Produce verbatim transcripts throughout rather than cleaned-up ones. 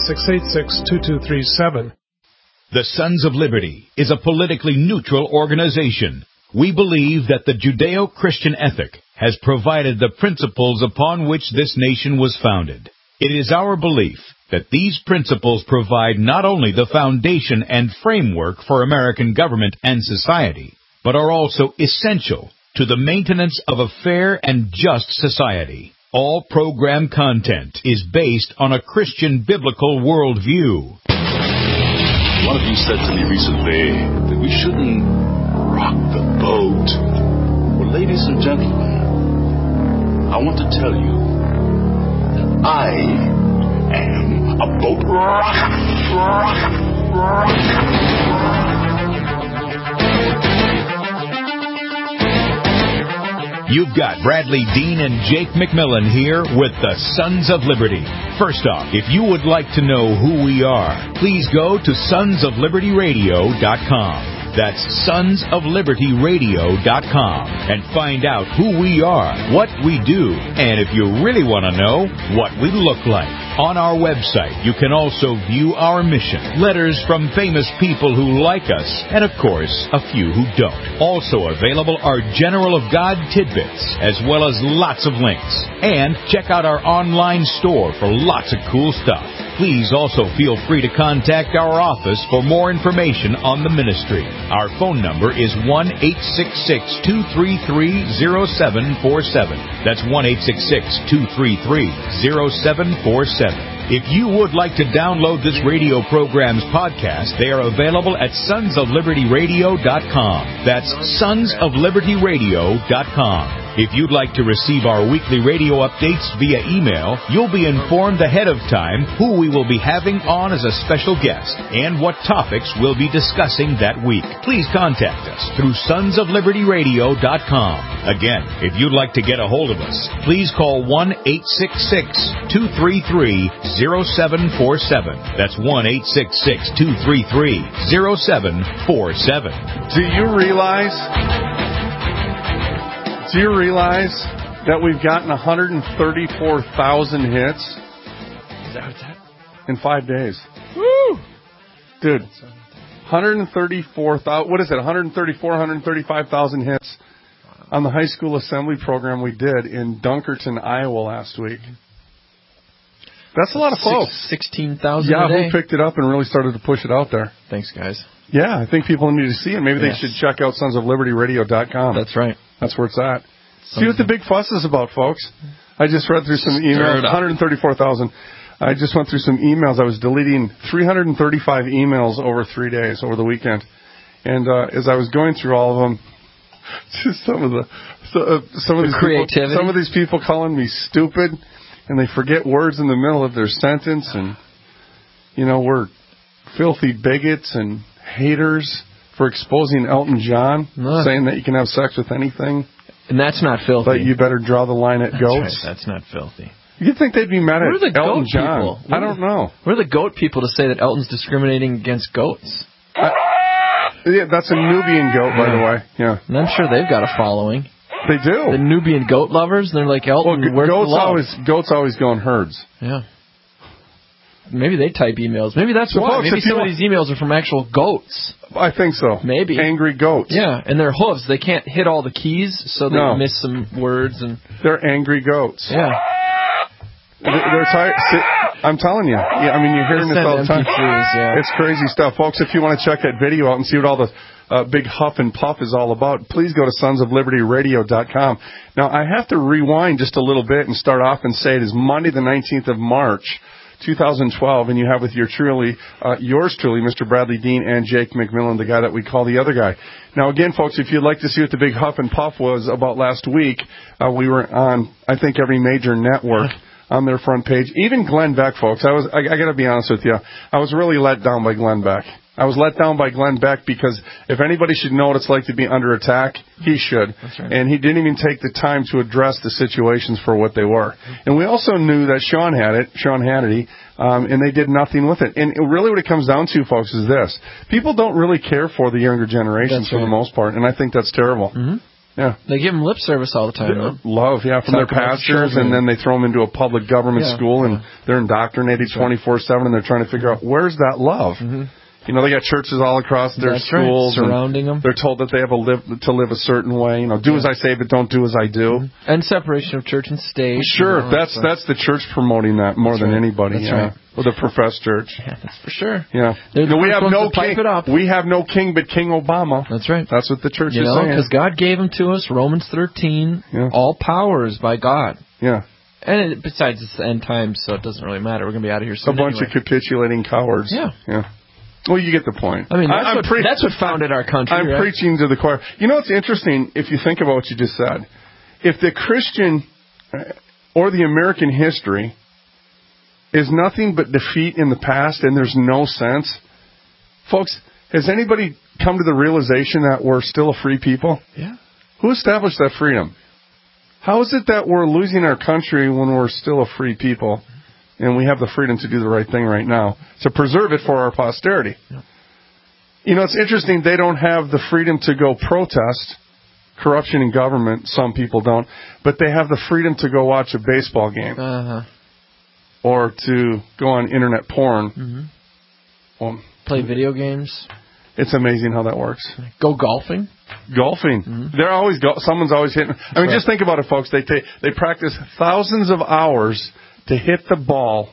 six eight six, two two three seven. The Sons of Liberty is a politically neutral organization. We believe that the Judeo-Christian ethic has provided the principles upon which this nation was founded. It is our belief that these principles provide not only the foundation and framework for American government and society, but are also essential to the maintenance of a fair and just society. All program content is based on a Christian biblical worldview. One of you said to me recently that we shouldn't rock the boat. Well, ladies and gentlemen, I want to tell you that I am a boat rocker. rocker, rocker. You've got Bradley Dean and Jake McMillan here with the Sons of Liberty. First off, if you would like to know who we are, please go to sons of liberty radio dot com. That's sons of liberty radio dot com and find out who we are, what we do, and if you really want to know, what we look like. On our website, you can also view our mission, letters from famous people who like us, and of course, a few who don't. Also available are General of God tidbits, as well as lots of links. And check out our online store for lots of cool stuff. Please also feel free to contact our office for more information on the ministry. Our phone number is one eight six six, two three three, zero seven four seven. That's one eight six six, two three three, zero seven four seven. If you would like to download this radio program's podcast, they are available at sons of liberty radio dot com. That's sons of liberty radio dot com. If you'd like to receive our weekly radio updates via email, you'll be informed ahead of time who we will be having on as a special guest and what topics we'll be discussing that week. Please contact us through sons of liberty radio dot com. Again, if you'd like to get a hold of us, please call one eight six six, two three three, zero seven four seven. That's one eight six six, two three three, zero seven four seven. Do you realize... Do you realize that we've gotten one hundred thirty-four thousand hits? Is that what's that? In five days. Woo! Dude, one hundred thirty-four thousand, what is it, one hundred thirty-four, one hundred thirty-five thousand hits on the high school assembly program we did in Dunkerton, Iowa last week. That's a lot of folks. sixteen thousand Yeah, a day. who picked it up and really started to push it out there. Thanks, guys. Yeah, I think people need to see it. Maybe Yes. they should check out sons of liberty radio dot com. That's right. That's where it's at. See what the big fuss is about, folks. I just read through some emails. one hundred thirty-four thousand. I just went through some emails. I was deleting three hundred thirty-five emails over three days, over the weekend. And uh, as I was going through all of them, just some of the so, uh, some of The these creativity. people, some of these people calling me stupid, and they forget words in the middle of their sentence, and you know, we're filthy bigots and haters for exposing Elton John, No. saying that you can have sex with anything. And that's not filthy. But you better draw the line at That's goats. right. That's not filthy. You'd think they'd be mad We're at the Elton goat John. people. I don't know. We're the goat people to say that Elton's discriminating against goats. I, yeah, that's a Nubian goat, by Yeah. the way. Yeah, And I'm sure they've got a following. they do. The Nubian goat lovers, they're like, Elton, Well, g- where's the goats love? always goats always go in herds. Yeah. Maybe they type emails. Maybe that's So why. folks, Maybe if you some of want- these emails are from actual goats. I think so. Maybe. Angry goats. Yeah, and their hooves, they can't hit all the keys, so they No. miss some words. And They're angry goats. yeah. They- They're tired. I'm telling you. Yeah, I mean, you're hearing this Send all the time. M P threes, yeah. It's crazy stuff. Folks, if you want to check that video out and see what all the uh, big huff and puff is all about, please go to sons of liberty radio dot com. Now, I have to rewind just a little bit and start off and say it is Monday the nineteenth of March, two thousand twelve, and you have with your truly, uh, yours truly, Mister Bradley Dean and Jake McMillan, the guy that we call the other guy. Now, again, folks, if you'd like to see what the big huff and puff was about last week, uh, we were on, I think, every major network on their front page. Even Glenn Beck, folks, I was, I, I got to be honest with you, I was really let down by Glenn Beck. I was let down by Glenn Beck because if anybody should know what it's like to be under attack, he should. That's right. And he didn't even take the time to address the situations for what they were. And we also knew that Sean had it, Sean Hannity, um, and they did nothing with it. And really what it comes down to, folks, is this. People don't really care for the younger generations That's for right. the most part, and I think that's terrible. Mm-hmm. Yeah. They give them lip service all the time, though. Love, yeah, from Talk their about pastors, children. and then they throw them into a public government Yeah, school, and yeah. they're indoctrinated twenty-four seven, and they're trying to figure out, where's that love? Mm-hmm. You know, they got churches all across their That's schools. right. Surrounding them. They're told that they have a live, to live a certain way. You know, do Yeah. as I say, but don't do as I do. Mm-hmm. And separation of church and state. Sure, You know, that's so. that's the church promoting that more That's than right. anybody. That's yeah. right. Or the professed church. Yeah, that's for sure. Yeah. They're the No, we first have ones no to pipe king. it up. We have no king but King Obama. That's right. That's what the church You is know, saying. because God gave them to us. Romans thirteen. Yeah. All power is by God. Yeah. And it, besides, it's the end times, so it doesn't really matter. We're going to be out of here soon A bunch anyway. of capitulating cowards. Yeah. Yeah. Well, you get the point. I mean, that's, I'm what, pre- that's what founded our country, I'm right? preaching to the choir. You know what's interesting, if you think about what you just said? If the Christian uh, or the American history is nothing but defeat in the past and there's no sense, folks, has anybody come to the realization that we're still a free people? Yeah. Who established that freedom? How is it that we're losing our country when we're still a free people and we have the freedom to do the right thing right now, to preserve it for our posterity? Yeah. You know, it's interesting, they don't have the freedom to go protest corruption in government. Some people don't. But they have the freedom to go watch a baseball game. Uh-huh. Or to go on internet porn. Mm-hmm. Well, play video games. It's amazing how that works. Go golfing. Golfing. Mm-hmm. They're always go- someone's always hitting. That's I mean, right. Just think about it, folks. They take they practice thousands of hours to hit the ball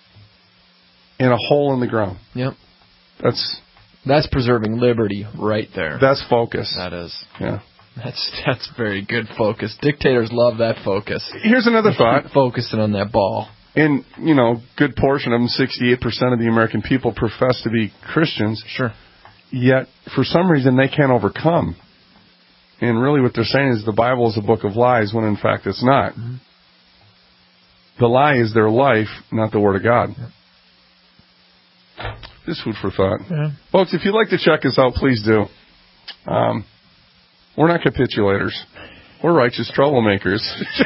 in a hole in the ground. Yep. That's that's preserving liberty right there. That's focus. That is. Yeah. That's that's very good focus. Dictators love that focus. Here's another they thought. Keep focusing on that ball. And, you know, good portion of them, sixty-eight percent of the American people profess to be Christians. Sure. Yet, for some reason, they can't overcome. And really what they're saying is the Bible is a book of lies, when in fact it's not. Mm-hmm. The lie is their life, not the Word of God. Yeah. Just food for thought. Yeah. Folks, if you'd like to check us out, please do. Um, we're not capitulators. We're righteous troublemakers.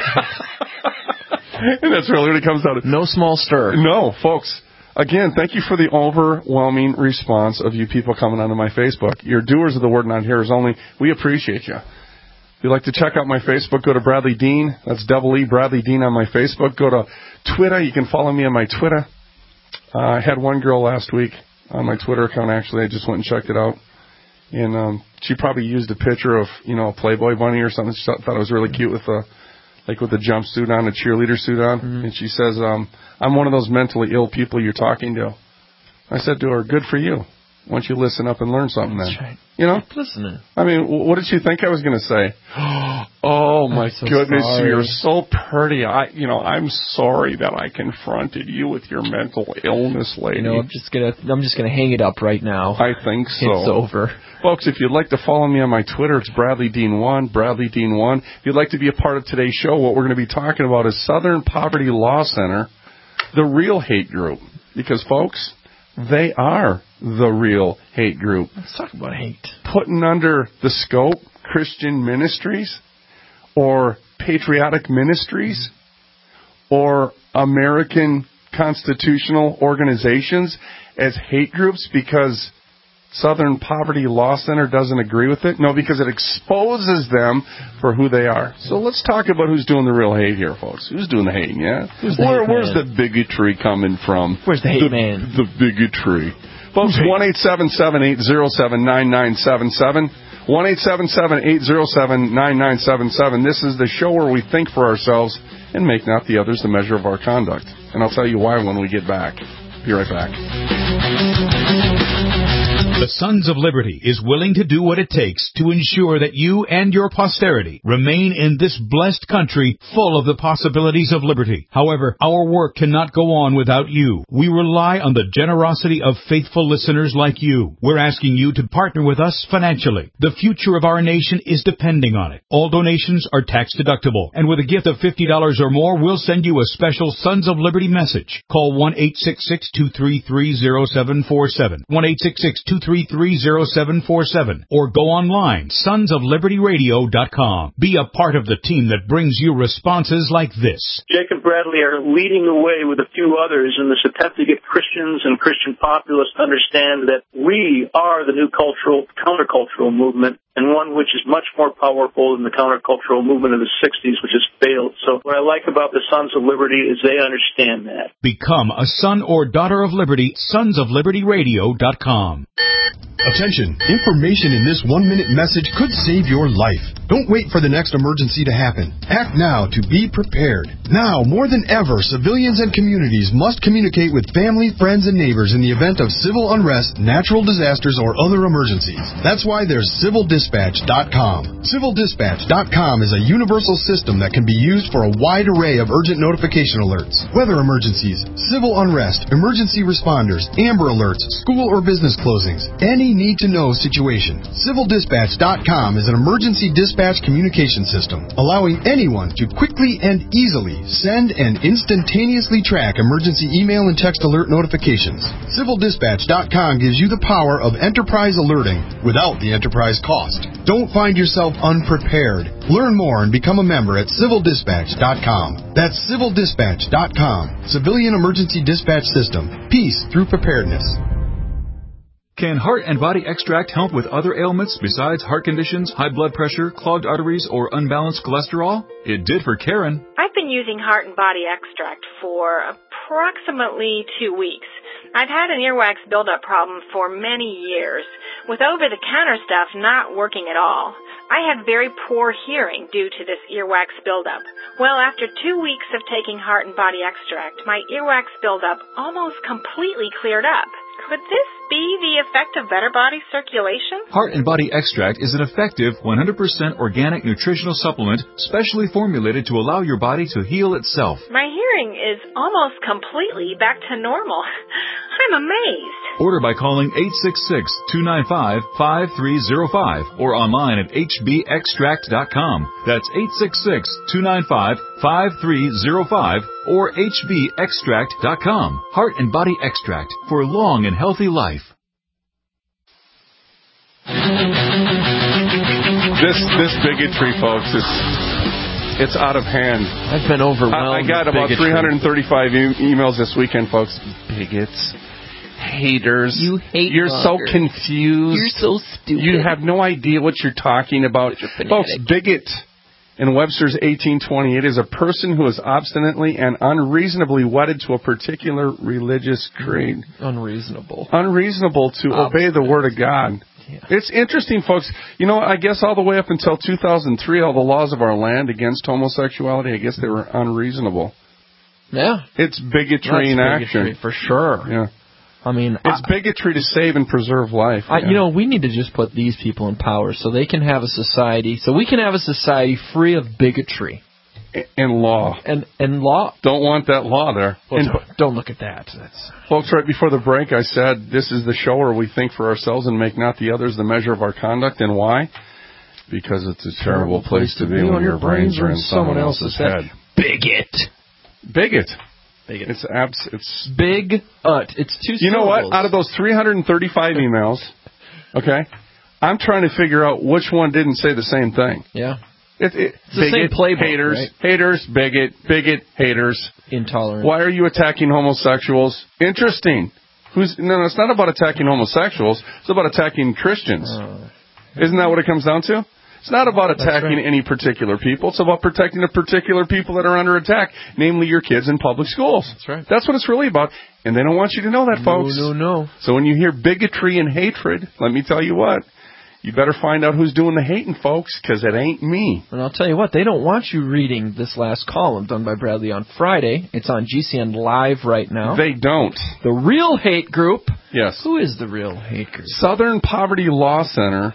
And that's really what it comes down to. No small stir. No, folks. Again, thank you for the overwhelming response of you people coming onto my Facebook. You're doers of the word, not hearers only. We appreciate you. If you'd like to check out my Facebook, go to Bradley Dean. That's double E, Bradley Dean on my Facebook. Go to Twitter. You can follow me on my Twitter. Uh, I had one girl last week on my Twitter account, actually. I just went and checked it out. And um, she probably used a picture of, you know, a Playboy bunny or something. She thought it was really cute with a, like with a jumpsuit on, a cheerleader suit on. Mm-hmm. And she says, um, I'm one of those mentally ill people you're talking to. I said to her, good for you. Why don't you listen up and learn something then? That's right. You know? Keep listening. I mean, what did she think I was going to say? Oh, my so goodness, sorry. you're so pretty. I, you know, I'm sorry that I confronted you with your mental illness, lady. You know, I'm just gonna, I'm just gonna hang it up right now. I think so. It's over. Folks, if you'd like to follow me on my Twitter, it's Bradley Dean one, Bradley Dean one. If you'd like to be a part of today's show, what we're going to be talking about is Southern Poverty Law Center, the real hate group. Because, folks, they are the real hate group. Let's talk about hate. Putting under the scope Christian ministries or patriotic ministries or American constitutional organizations as hate groups because Southern Poverty Law Center doesn't agree with it? No, because it exposes them for who they are. So let's talk about who's doing the real hate here, folks. Who's doing the hating, yeah? Who's the Where, hate where's man? the bigotry coming from? Where's the hate the, man? The bigotry. Folks, one eight seven seven, eight zero seven, nine nine seven seven. one eight seven seven, eight zero seven, nine nine seven seven. This is the show where we think for ourselves and make not the others the measure of our conduct. And I'll tell you why when we get back. Be right back. The Sons of Liberty is willing to do what it takes to ensure that you and your posterity remain in this blessed country full of the possibilities of liberty. However, our work cannot go on without you. We rely on the generosity of faithful listeners like you. We're asking you to partner with us financially. The future of our nation is depending on it. All donations are tax deductible, and with a gift of fifty dollars or more, we'll send you a special Sons of Liberty message. Call one eight six six, two three three, zero seven four seven. one eight six six, two three three, three three, zero seven four seven or go online, sons of liberty radio dot com. Be a part of the team that brings you responses like this. Jake and Bradley are leading the way with a few others in this attempt to get Christians and Christian populists to understand that we are the new cultural, countercultural movement, and one which is much more powerful than the countercultural movement of the sixties, which has failed. So what I like about the Sons of Liberty is they understand that. Become a son or daughter of liberty, sons of liberty radio dot com. Attention! Information in this one-minute message could save your life. Don't wait for the next emergency to happen. Act now to be prepared. Now, more than ever, civilians and communities must communicate with family, friends, and neighbors in the event of civil unrest, natural disasters, or other emergencies. That's why there's civil dispatch dot com. civil dispatch dot com is a universal system that can be used for a wide array of urgent notification alerts, weather emergencies, civil unrest, emergency responders, Amber Alerts, school or business closings, any need-to-know situation. civil dispatch dot com is an emergency dispatch communication system, allowing anyone to quickly and easily send and instantaneously track emergency email and text alert notifications. civil dispatch dot com gives you the power of enterprise alerting without the enterprise cost. Don't find yourself unprepared. Learn more and become a member at civil dispatch dot com. That's civil dispatch dot com. Civilian Emergency Dispatch System. Peace through preparedness. Can Heart and Body Extract help with other ailments besides heart conditions, high blood pressure, clogged arteries, or unbalanced cholesterol? It did for Karen. I've been using Heart and Body Extract for approximately two weeks. I've had an earwax buildup problem for many years, with over-the-counter stuff not working at all. I had very poor hearing due to this earwax buildup. Well, after two weeks of taking Heart and Body Extract, my earwax buildup almost completely cleared up. Could this be the effect of better body circulation? Heart and Body Extract is an effective one hundred percent organic nutritional supplement specially formulated to allow your body to heal itself. My hearing is almost completely back to normal. I'm amazed. Order by calling eight six six, two nine five, five three zero five or online at h b extract dot com. That's eight six six, two nine five, five three zero five or h b extract dot com. Heart and Body Extract for long and healthy life. This this bigotry, folks, is it's out of hand. I've been overwhelmed. I, I got about bigotry. three hundred thirty-five e- emails this weekend, folks. Bigots, haters. You hate. You're so monger. confused. You're so stupid. You have no idea what you're talking about, folks. Bigot. In Webster's eighteen twenty-eight is a person who is obstinately and unreasonably wedded to a particular religious creed. Unreasonable. Unreasonable to Obstinate. obey the Word of God. Yeah. It's interesting, folks. You know, I guess all the way up until two thousand three, all the laws of our land against homosexuality, I guess they were unreasonable. Yeah. It's bigotry in action. For sure. Yeah. I mean, it's I, big-a-tree to save and preserve life. I, yeah. You know, we need to just put these people in power so they can have a society, so we can have a society free of bigotry. And law. And and law. Don't want that law there. Well, and, don't, don't look at that. That's... Folks, right before the break, I said this is the show where we think for ourselves and make not the others the measure of our conduct. And why? Because it's a terrible place to be when your brains are in someone else's head. Bigot. Bigot. Bigot. It's abs. It's big. Uh, it's two. You know syllables. what? Out of those three hundred thirty-five emails, okay, I'm trying to figure out which one didn't say the same thing. Yeah. It, it, it's the bigot, same playbook, haters, right? haters, bigot, bigot, haters. Intolerant. Why are you attacking homosexuals? Interesting. Who's no? no it's not about attacking homosexuals. It's about attacking Christians. Uh, Isn't that what it comes down to? It's not about attacking right. any particular people. It's about protecting the particular people that are under attack, namely your kids in public schools. That's right. That's what it's really about. And they don't want you to know that, folks. No, no, no. So when you hear bigotry and hatred, let me tell you what. You better find out who's doing the hating, folks, because it ain't me. And I'll tell you what, they don't want you reading this last column done by Bradley on Friday. It's on G C N Live right now. They don't. The Real Hate Group. Yes. Who is the Real Hate Group? Southern Poverty Law Center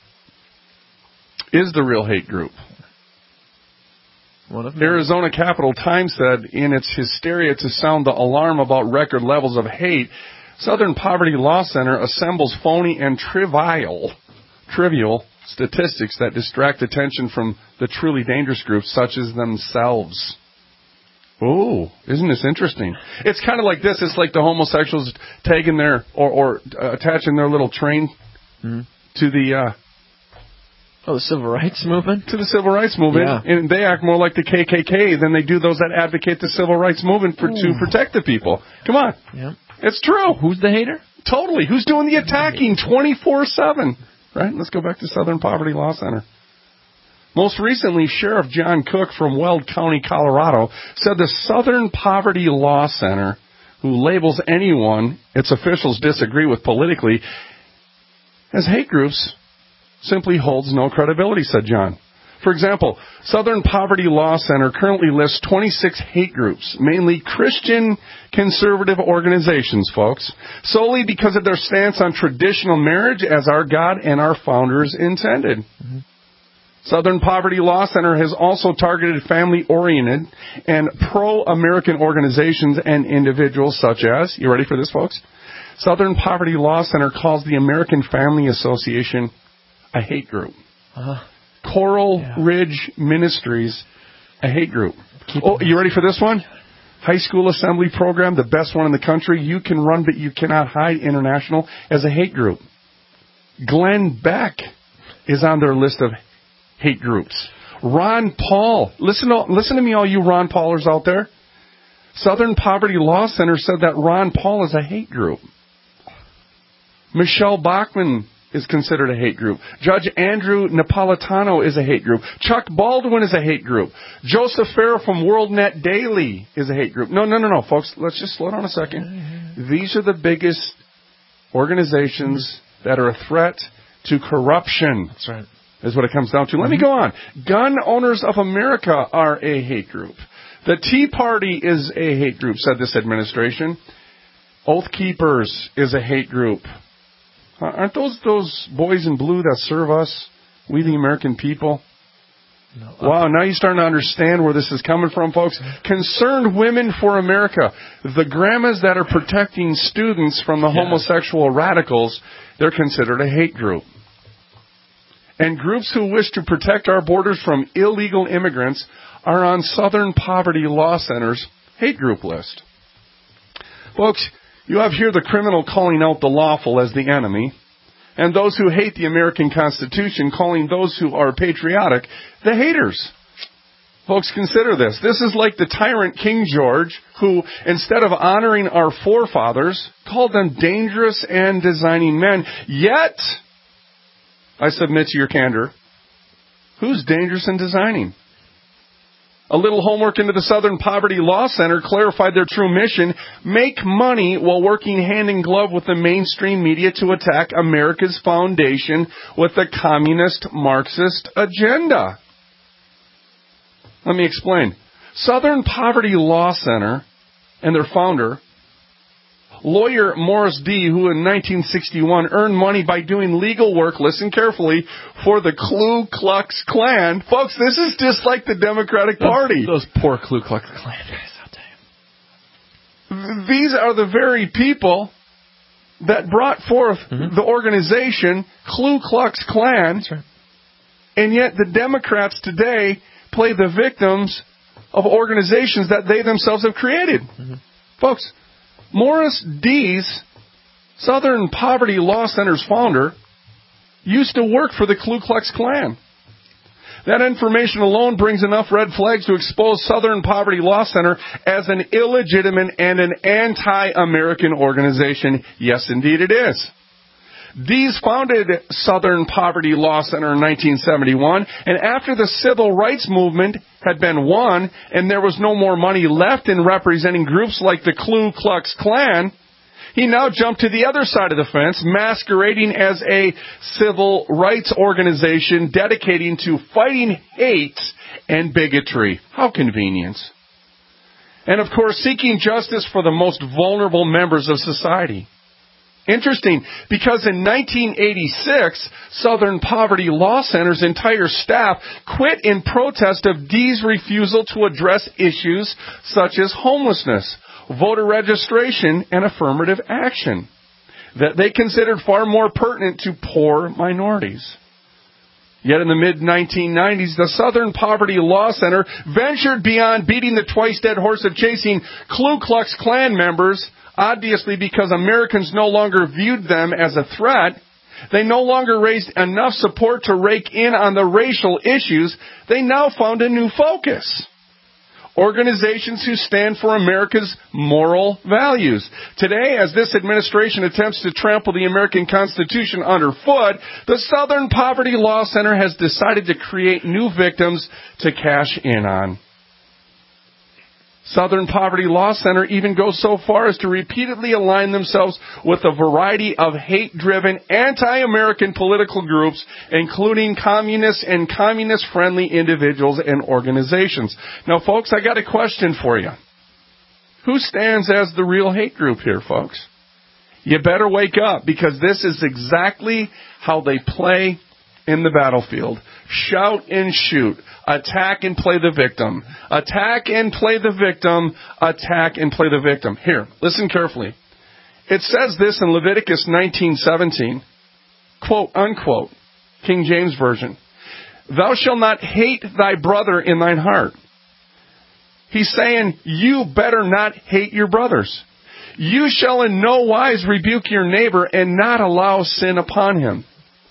is the Real Hate Group. One of them. Arizona Capital Times said in its hysteria to sound the alarm about record levels of hate, Southern Poverty Law Center assembles phony and trivial, trivial statistics that distract attention from the truly dangerous groups such as themselves. Oh, isn't this interesting? It's kind of like this. It's like the homosexuals taking their, or, or uh, attaching their little train mm-hmm. to the... Uh, oh, the civil rights movement? To the civil rights movement. Yeah. And they act more like the K K K than they do those that advocate the civil rights movement for, to protect the people. Come on. Yeah. It's true. Who's the hater? Totally. Who's doing the attacking twenty-four seven? Right? Let's go back to Southern Poverty Law Center. Most recently, Sheriff John Cook from Weld County, Colorado, said the Southern Poverty Law Center, who labels anyone its officials disagree with politically as hate groups, simply holds no credibility, said John. For example, Southern Poverty Law Center currently lists twenty-six hate groups, mainly Christian conservative organizations, folks, solely because of their stance on traditional marriage as our God and our founders intended. Mm-hmm. Southern Poverty Law Center has also targeted family-oriented and pro-American organizations and individuals such as, you ready for this, folks? Southern Poverty Law Center calls the American Family Association a hate group. Uh-huh. Coral yeah. Ridge Ministries, a hate group. Keep oh, you ready for this one? High School Assembly Program, the best one in the country. You Can Run, But You Cannot Hide International as a hate group. Glenn Beck is on their list of hate groups. Ron Paul. Listen to, listen to me, all you Ron Paulers out there. Southern Poverty Law Center said that Ron Paul is a hate group. Michelle Bachmann is considered a hate group. Judge Andrew Napolitano is a hate group. Chuck Baldwin is a hate group. Joseph Farah from WorldNet Daily is a hate group. No, no, no, no, folks. Let's just slow down a second. These are the biggest organizations that are a threat to corruption. That's right. Is what it comes down to. Let mm-hmm. me go on. Gun Owners of America are a hate group. The Tea Party is a hate group, said this administration. Oath Keepers is a hate group. Uh, aren't those those boys in blue that serve us, we the American people? No. Wow, now you're starting to understand where this is coming from, folks. Concerned Women for America. The grandmas that are protecting students from the yeah. homosexual radicals, they're considered a hate group. And groups who wish to protect our borders from illegal immigrants are on Southern Poverty Law Center's hate group list. Folks, you have here the criminal calling out the lawful as the enemy, and those who hate the American Constitution calling those who are patriotic the haters. Folks, consider this. This is like the tyrant King George, who, instead of honoring our forefathers, called them dangerous and designing men. Yet, I submit to your candor, who's dangerous and designing? A little homework into the Southern Poverty Law Center clarified their true mission: make money while working hand in glove with the mainstream media to attack America's foundation with the communist Marxist agenda. Let me explain. Southern Poverty Law Center and their founder, lawyer Morris D., who in nineteen sixty-one earned money by doing legal work, listen carefully, for the Ku Klux Klan. Folks, this is just like the Democratic Party. Those, those poor Ku Klux Klan guys, I'll tell you. These are the very people that brought forth mm-hmm. the organization Ku Klux Klan. That's right. And yet the Democrats today play the victims of organizations that they themselves have created. Mm-hmm. Folks, Morris D.'s Southern Poverty Law Center's founder used to work for the Ku Klux Klan. That information alone brings enough red flags to expose Southern Poverty Law Center as an illegitimate and an anti-American organization. Yes, indeed it is. Dees founded Southern Poverty Law Center in nineteen seventy-one, and after the civil rights movement had been won and there was no more money left in representing groups like the Ku Klux Klan, he now jumped to the other side of the fence, masquerading as a civil rights organization dedicating to fighting hate and bigotry. How convenient. And of course, seeking justice for the most vulnerable members of society. Interesting, because in nineteen eighty-six, Southern Poverty Law Center's entire staff quit in protest of Dee's refusal to address issues such as homelessness, voter registration, and affirmative action that they considered far more pertinent to poor minorities. Yet in the mid nineteen nineties, the Southern Poverty Law Center ventured beyond beating the twice-dead horse of chasing Ku Klux Klan members, obviously because Americans no longer viewed them as a threat. They no longer raised enough support to rake in on the racial issues. They now found a new focus. Organizations who stand for America's moral values. Today, as this administration attempts to trample the American Constitution underfoot, the Southern Poverty Law Center has decided to create new victims to cash in on. Southern Poverty Law Center even goes so far as to repeatedly align themselves with a variety of hate-driven, anti-American political groups, including communist and communist-friendly individuals and organizations. Now, folks, I got a question for you. Who stands as the real hate group here, folks? You better wake up, because this is exactly how they play in the battlefield. Shout and shoot. Attack and play the victim. Attack and play the victim. Attack and play the victim. Here, listen carefully. It says this in Leviticus nineteen seventeen, quote, unquote, King James Version. Thou shalt not hate thy brother in thine heart. He's saying, you better not hate your brothers. You shall in no wise rebuke your neighbor and not allow sin upon him.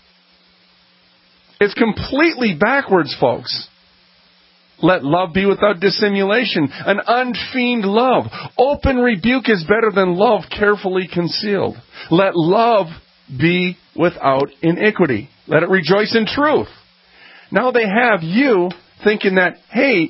It's completely backwards, folks. Let love be without dissimulation, an unfeigned love. Open rebuke is better than love carefully concealed. Let love be without iniquity. Let it rejoice in truth. Now they have you thinking that hate,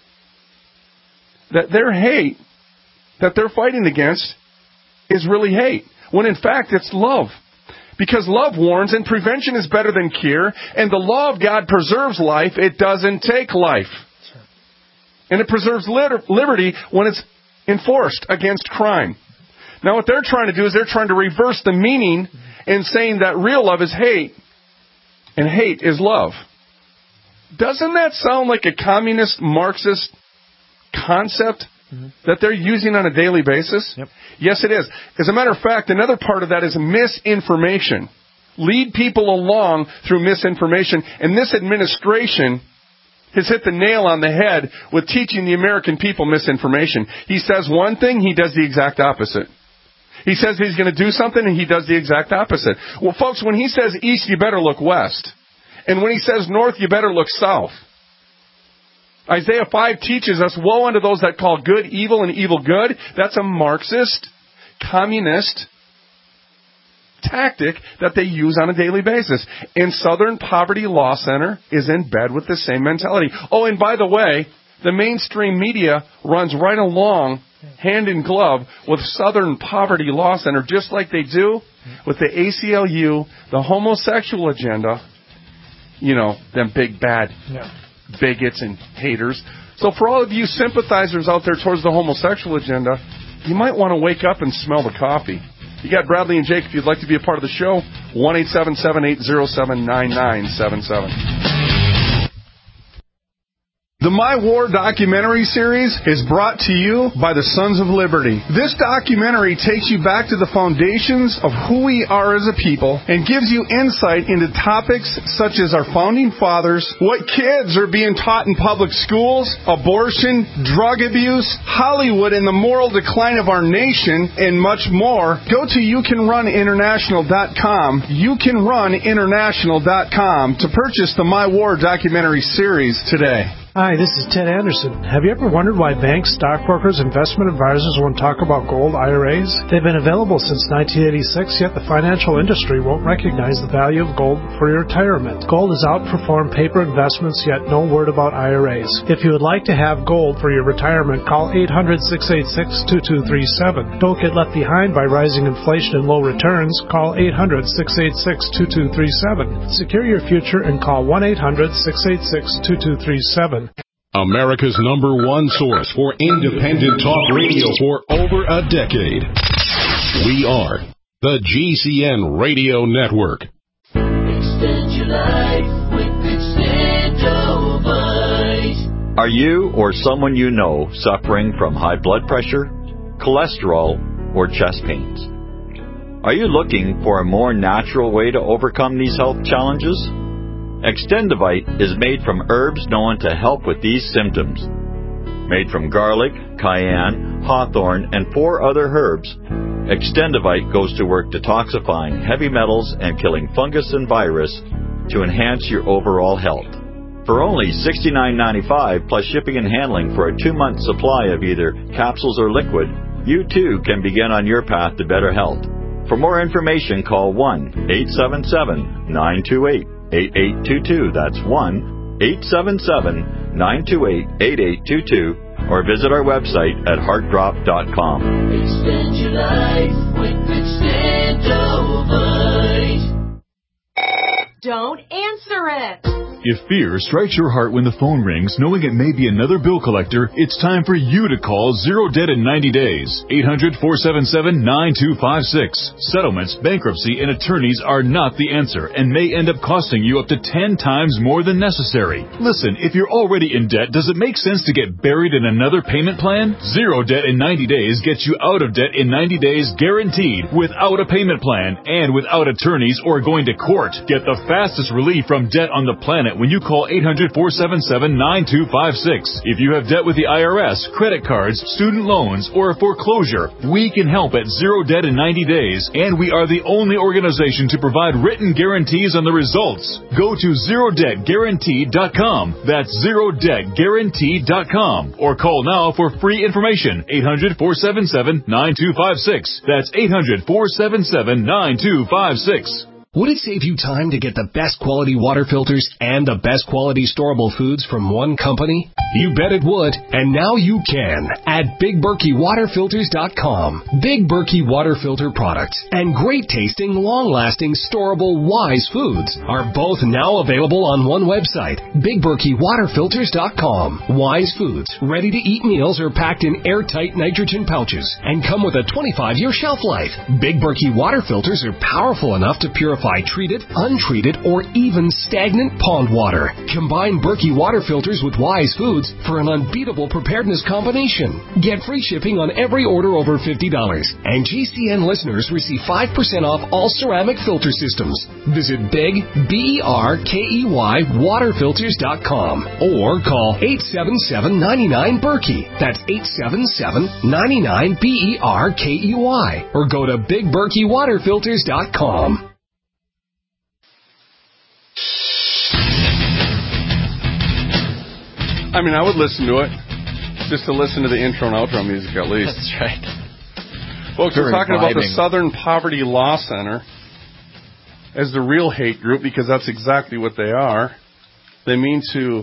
that their hate, that they're fighting against is really hate, when in fact it's love. Because love warns, and prevention is better than cure, and the law of God preserves life, it doesn't take life. And it preserves liberty when it's enforced against crime. Now what they're trying to do is they're trying to reverse the meaning in saying that real love is hate, and hate is love. Doesn't that sound like a communist, Marxist concept mm-hmm. that they're using on a daily basis? Yep. Yes, it is. As a matter of fact, another part of that is misinformation. Lead people along through misinformation. And this administration has hit the nail on the head with teaching the American people misinformation. He says one thing, he does the exact opposite. He says he's going to do something, and he does the exact opposite. Well, folks, when he says east, you better look west. And when he says north, you better look south. Isaiah five teaches us, woe unto those that call good evil and evil good. That's a Marxist, communist tactic that they use on a daily basis. And Southern Poverty Law Center is in bed with the same mentality. Oh, and by the way, the mainstream media runs right along, hand in glove, with Southern Poverty Law Center, just like they do with the A C L U, the homosexual agenda, you know, them big bad yeah. bigots and haters. So for all of you sympathizers out there towards the homosexual agenda, you might want to wake up and smell the coffee. You got Bradley and Jake. If you'd like to be a part of the show, one eight seven seven, eight zero seven, nine nine seven seven. The My War documentary series is brought to you by the Sons of Liberty. This documentary takes you back to the foundations of who we are as a people and gives you insight into topics such as our founding fathers, what kids are being taught in public schools, abortion, drug abuse, Hollywood and the moral decline of our nation, and much more. Go to you can run international dot com, you can run international dot com to purchase the My War documentary series today. Hi, this is Ted Anderson. Have you ever wondered why banks, stockbrokers, investment advisors won't talk about gold I R As? They've been available since nineteen eighty-six, yet the financial industry won't recognize the value of gold for your retirement. Gold has outperformed paper investments, yet no word about I R As. If you would like to have gold for your retirement, call eight hundred, six eight six, two two three seven. Don't get left behind by rising inflation and low returns. Call eight hundred, six eight six, two two three seven. Secure your future and call one eight hundred, six eight six, two two three seven. America's number one source for independent talk radio for over a decade. We are the G C N Radio Network. Extend your life with Extendovite. Are you or someone you know suffering from high blood pressure, cholesterol, or chest pains? Are you looking for a more natural way to overcome these health challenges? Extendivite is made from herbs known to help with these symptoms. Made from garlic, cayenne, hawthorn, and four other herbs, Extendivite goes to work detoxifying heavy metals and killing fungus and virus to enhance your overall health. For only sixty-nine ninety-five plus shipping and handling for a two-month supply of either capsules or liquid, you too can begin on your path to better health. For more information, call one eight seven seven, nine two eight, eight eight two two. That's one eight seven seven, nine two eight, eight eight two two. Or visit our website at heart drop dot com. Extend your life with Extendivite. Don't answer it. If fear strikes your heart when the phone rings, knowing it may be another bill collector, it's time for you to call Zero Debt in ninety days. eight hundred, four seven seven, nine two five six. Settlements, bankruptcy, and attorneys are not the answer and may end up costing you up to ten times more than necessary. Listen, if you're already in debt, does it make sense to get buried in another payment plan? Zero Debt in ninety days gets you out of debt in ninety days guaranteed, without a payment plan and without attorneys or going to court. Get the fastest relief from debt on the planet when you call eight hundred, four seven seven, nine two five six. If you have debt with the I R S, credit cards, student loans, or a foreclosure, we can help at Zero Debt in ninety days, and we are the only organization to provide written guarantees on the results. Go to zero debt guaranteed dot com. That's zero debt guaranteed dot com. Or call now for free information. eight hundred, four seven seven, nine two five six. That's eight hundred, four seven seven, nine two five six. Would it save you time to get the best quality water filters and the best quality storable foods from one company? You bet it would, and now you can at Big Berkey Water Filters dot com. Big Berkey Water Filter products and great tasting, long-lasting, storable Wise foods are both now available on one website, Big Berkey Water Filters dot com. Wise foods, ready-to-eat meals are packed in airtight nitrogen pouches and come with a twenty-five year shelf life. Big Berkey Water Filters are powerful enough to purify treated, untreated, or even stagnant pond water. Combine Berkey Water Filters with Wise Foods for an unbeatable preparedness combination. Get free shipping on every order over fifty dollars. And G C N listeners receive five percent off all ceramic filter systems. Visit Big, B E R K E Y, Water Filters dot com or call eight seven seven, nine nine, Berkey. That's eight seven seven, nine nine, B E R K E Y. Or go to Big Berkey Water Filters dot com. I mean, I would listen to it, just to listen to the intro and outro music at least. That's right. Folks, Very we're talking vibing. about the Southern Poverty Law Center as the real hate group, because that's exactly what they are. They mean to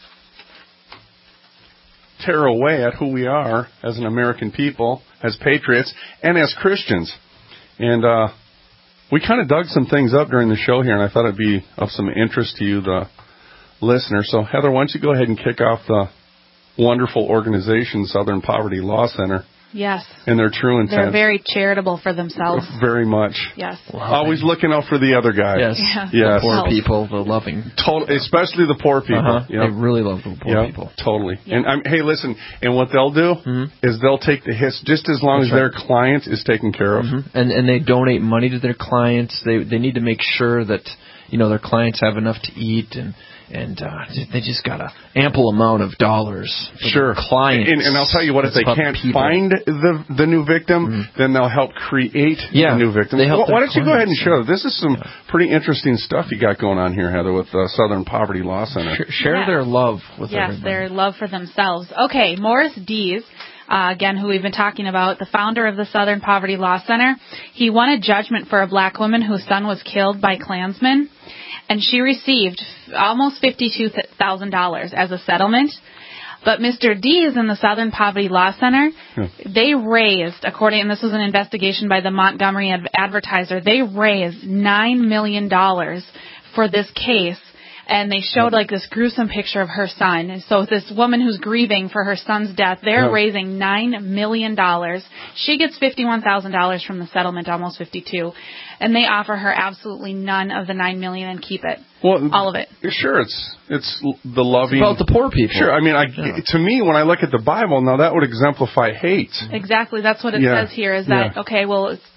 tear away at who we are as an American people, as patriots, and as Christians. And uh, we kind of dug some things up during the show here, and I thought it'd be of some interest to you, the listener. So, Heather, why don't you go ahead and kick off the wonderful organization, Southern Poverty Law Center. Yes. And their true intent. They're very charitable for themselves. Very much. Yes. Always looking out for the other guy. Yes. Yeah. Yes. The poor Help. people, the loving. Total, especially the poor people. Uh-huh. Yep. They really love the poor Yep, people. Totally. Yeah. And um, hey, listen, and what they'll do Mm-hmm. is they'll take the hits just as long That's as their client is taken care of. Mm-hmm. And and they donate money to their clients. They they need to make sure that, you know, their clients have enough to eat, and and uh, they just got an ample amount of dollars for Sure. their clients. And, and I'll tell you what, if It's they about can't people. find the the new victim, Mm-hmm. then they'll help create Yeah, the new victim. they help Why, why their don't you go ahead and clients. show? This is some Yeah. pretty interesting stuff you got going on here, Heather, with the Southern Poverty Law Center. Sh- share Yes. their love with Yes, everybody. their love for themselves. Okay, Morris Dees, uh, again, who we've been talking about, the founder of the Southern Poverty Law Center, he won a judgment for a black woman whose son was killed by Klansmen, and she received almost fifty-two thousand dollars as a settlement. But Mister Dees in the Southern Poverty Law Center, Yeah. they raised, according, and this was an investigation by the Montgomery Ad- Advertiser, they raised nine million dollars for this case. And they showed like this gruesome picture of her son. And so this woman who's grieving for her son's death, they're Yeah. raising nine million dollars. She gets fifty-one thousand dollars from the settlement, almost fifty-two. And they offer her absolutely none of the nine million dollars and keep it. Well, all of it. Sure, it's it's the loving. It's about the poor people. Sure, I mean, I, Yeah. to me, when I look at the Bible, now that would exemplify hate. Exactly. That's what it Yeah. says here is that, Yeah. okay, well, it's,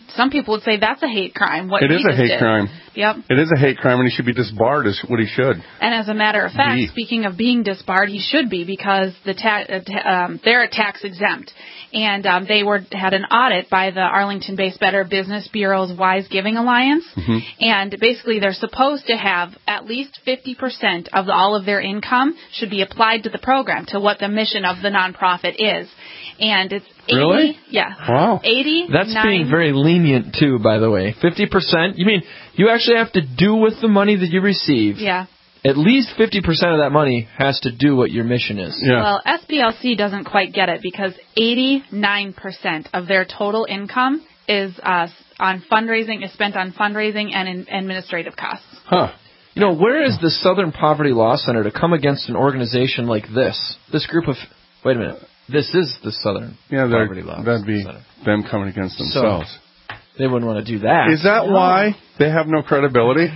some people would say that's a hate crime. What it he is a just hate did. crime. Yep. It is a hate crime, and he should be disbarred, is what he should. And as a matter of fact, Gee. speaking of being disbarred, he should be because the ta- uh, ta- um, they're tax exempt, and um, they were had an audit by the Arlington-based Better Business Bureau's Wise Giving Alliance, mm-hmm. and basically they're supposed to have at least fifty percent of all of their income should be applied to the program, to what the mission of the nonprofit is, and it's eighty. Really? Yeah. Wow. eighty. That's being very lenient too, by the way. Fifty percent. You mean you actually have to do with the money that you receive? Yeah. At least fifty percent of that money has to do what your mission is. Yeah. Well, S P L C doesn't quite get it because eighty-nine percent of their total income is uh, on fundraising, is spent on fundraising and in administrative costs. Huh. You know, where is the Southern Poverty Law Center to come against an organization like this? This group of... Wait a minute. This is the Southern yeah, Poverty Law Center. That'd be them coming against themselves. So, they wouldn't want to do that. Is that no. why they have no credibility?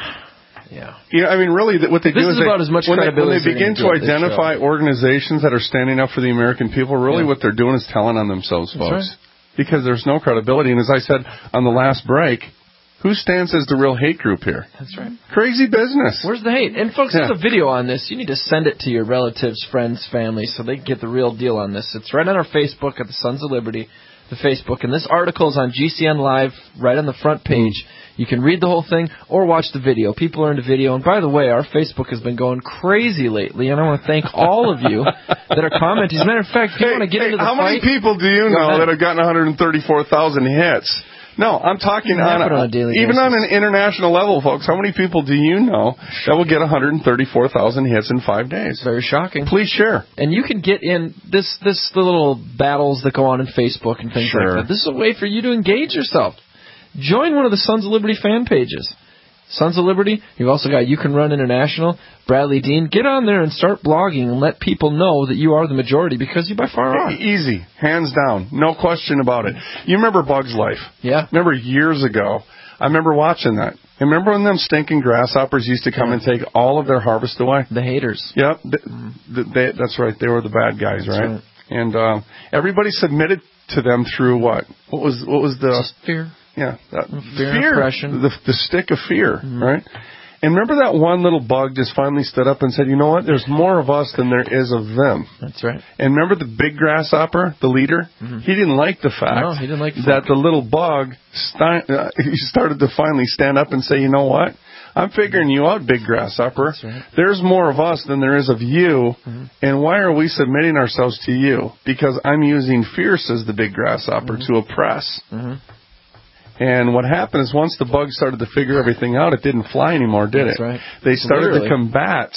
Yeah. You know, I mean, really, what they this do is is about they, as much when, they, credibility when they begin to identify organizations that are standing up for the American people, really yeah. what they're doing is telling on themselves, That's folks. Right. Because there's no credibility. And as I said on the last break, who stands as the real hate group here? That's right. Crazy business. Where's the hate? And folks, Yeah. there's a video on this. You need to send it to your relatives, friends, family, so they can get the real deal on this. It's right on our Facebook at the Sons of Liberty, the Facebook. And this article is on G C N Live, right on the front page. You can read the whole thing or watch the video. People are into video. And by the way, our Facebook has been going crazy lately, and I want to thank all of you that are commenting. As a matter of fact, if you Hey, want to get hey, into the how fight... many people do you know that have gotten one hundred thirty-four thousand hits? No, I'm talking on, on a, a daily even basis. on an international level, folks. How many people do you know that will get one hundred thirty-four thousand hits in five days? Very shocking. Please share. And you can get in this, this the little battles that go on in Facebook and things Sure. like that. This is a way for you to engage yourself. Join one of the Sons of Liberty fan pages. Sons of Liberty. You've also got You Can Run International. Bradley Dean. Get on there and start blogging and let people know that you are the majority, because you by far are. Easy. Hands down. No question about it. You remember Bug's Life? Yeah. Remember years ago, I remember watching that. And remember when them stinking grasshoppers used to come Yeah. and take all of their harvest away? The haters. Yep. Th- th- they, that's right. They were the bad guys, That's right? right. And um, everybody submitted to them through what? What was what was the... Just fear. Yeah. That, Fear and oppression. The, the stick of fear, Mm-hmm. right? And remember that one little bug just finally stood up and said, you know what? There's more of us than there is of them. That's right. And remember the big grasshopper, the leader? Mm-hmm. He didn't like the fact No, he didn't like the that fact. the little bug sti- uh, he started to finally stand up and say, you know what? I'm figuring you out, big grasshopper. That's right. There's more of us than there is of you. Mm-hmm. And why are we submitting ourselves to you? Because I'm using fear, says the big grasshopper, Mm-hmm. to oppress. Mm-hmm. And what happened is once the bug started to figure everything out, it didn't fly anymore, did That's it? right. They started Literally. to combat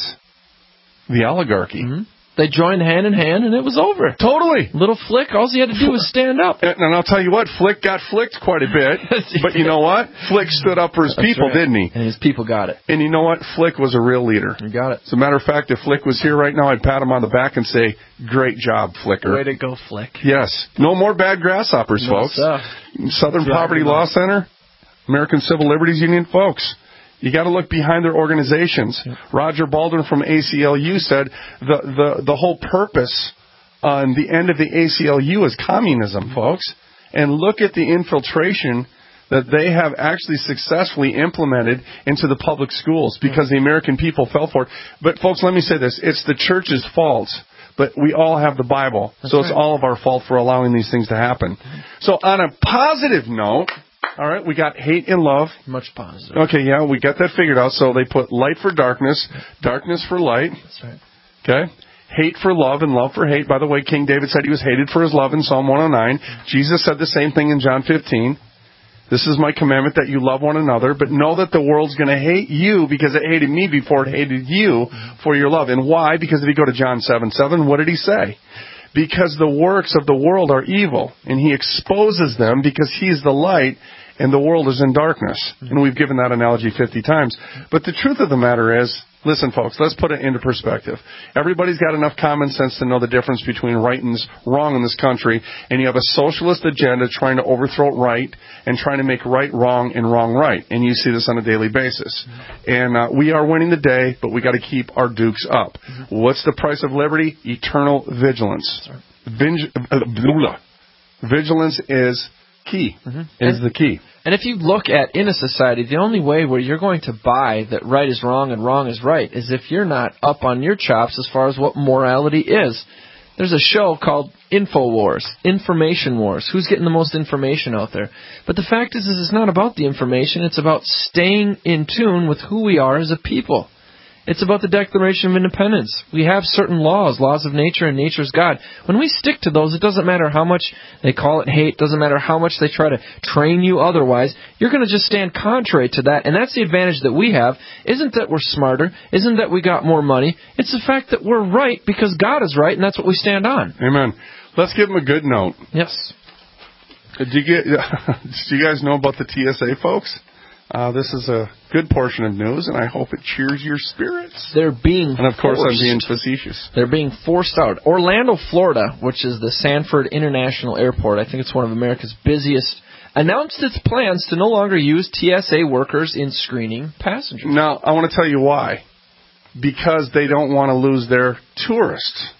the oligarchy. Mm-hmm. They joined hand in hand, and it was over. Totally. Little Flick, all he had to do was stand up. And, and I'll tell you what, Flick got flicked quite a bit. But you know what? Flick stood up for his That's people, right. didn't he? And his people got it. And you know what? Flick was a real leader. You got it. As a matter of fact, if Flick was here right now, I'd pat him on the back and say, great job, Flicker. Way to go, Flick. Yes. No more bad grasshoppers, No folks. stuff. Southern Drag Poverty them Law out. Center, American Civil Liberties Union, folks. You got to look behind their organizations. Yep. Roger Baldwin from A C L U said the, the, the whole purpose on the end of the A C L U is communism, folks. And look at the infiltration that they have actually successfully implemented into the public schools because the American people fell for it. But, folks, let me say this. It's the church's fault. But we all have the Bible. That's so it's right. all of our fault for allowing these things to happen. So on a positive note, all right, we got hate and love. Much positive. Okay, yeah, we got that figured out. So they put light for darkness, darkness for light. That's right. Okay? Hate for love and love for hate. By the way, King David said he was hated for his love in Psalm one oh nine. Jesus said the same thing in John fifteen. This is my commandment, that you love one another, but know that the world's going to hate you because it hated me before it hated you for your love. And why? Because if you go to John seven seven, what did he say? Because the works of the world are evil, and he exposes them because he's the light, and the world is in darkness. And we've given that analogy fifty times. But the truth of the matter is, listen, folks, let's put it into perspective. Everybody's got enough common sense to know the difference between right and wrong in this country, and you have a socialist agenda trying to overthrow right and trying to make right wrong and wrong right. And you see this on a daily basis. And uh, we are winning the day, but we got to keep our dukes up. What's the price of liberty? Eternal vigilance. Ving- uh, vigilance is key. Mm-hmm. Is the key. And if you look at, in a society, the only way where you're going to buy that right is wrong and wrong is right is if you're not up on your chops as far as what morality is. There's a show called InfoWars, Information Wars. Who's getting the most information out there? But the fact is, is it's not about the information. It's about staying in tune with who we are as a people. It's about the Declaration of Independence. We have certain laws, laws of nature and nature's God. When we stick to those, it doesn't matter how much they call it hate, doesn't matter how much they try to train you otherwise, you're going to just stand contrary to that. And that's the advantage that we have. Isn't that we're smarter, isn't that we got more money. It's the fact that we're right because God is right, and that's what we stand on. Amen. Let's give them a good note. Yes. Did you get? Do you guys know about the T S A, folks? Uh, this is a good portion of news, and I hope it cheers your spirits. They're being And, of course, forced. I'm being facetious. They're being forced out. Orlando, Florida, which is the Sanford International Airport, I think it's one of America's busiest, announced its plans to no longer use T S A workers in screening passengers. Now, I want to tell you why. Because they don't want to lose their tourists.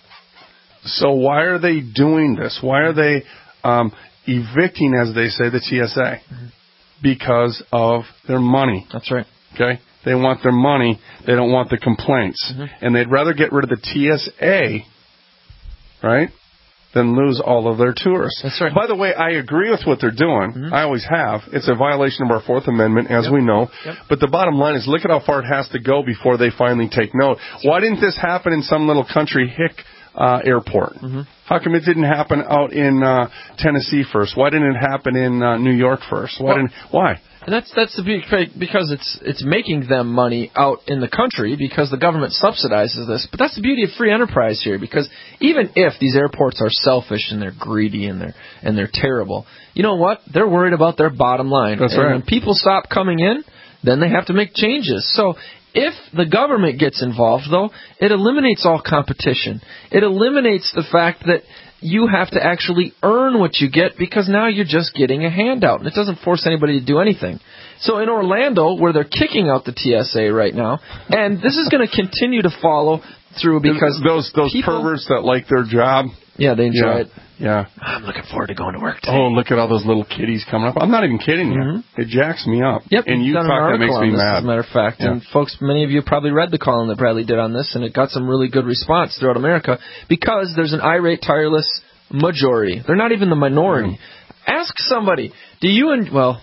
So why are they doing this? Why are they um, evicting, as they say, the T S A? Mm-hmm. Because of their money. That's right. Okay? They want their money. They don't want the complaints. Mm-hmm. And they'd rather get rid of the T S A, right, than lose all of their tourists. That's right. By the way, I agree with what they're doing. Mm-hmm. I always have. It's a violation of our Fourth Amendment, as yep. we know. Yep. But the bottom line is, look at how far it has to go before they finally take note. Why didn't this happen in some little country hick uh, airport? Mm-hmm. How come it didn't happen out in uh, Tennessee first? Why didn't it happen in uh, New York first? Why well, didn't? Why? And that's that's the big because it's it's making them money out in the country because the government subsidizes this. But that's the beauty of free enterprise here, because even if these airports are selfish and they're greedy and they're and they're terrible, you know what? They're worried about their bottom line. That's and right. When people stop coming in, then they have to make changes. So if the government gets involved, though, it eliminates all competition. It eliminates the fact that you have to actually earn what you get, because now you're just getting a handout, and it doesn't force anybody to do anything. So in Orlando, where they're kicking out the T S A right now, and this is going to continue to follow through because those those people, perverts that like their job, yeah, they enjoy yeah, it. Yeah, I'm looking forward to going to work today. Oh, look at all those little kitties coming up. I'm not even kidding you. Mm-hmm. It jacks me up. Yep, and you talk that makes me this, mad. As a matter of fact, yeah. And folks, many of you probably read the column that Bradley did on this, and it got some really good response throughout America because there's an irate, tireless majority. They're not even the minority. Mm. Ask somebody, do you, and well,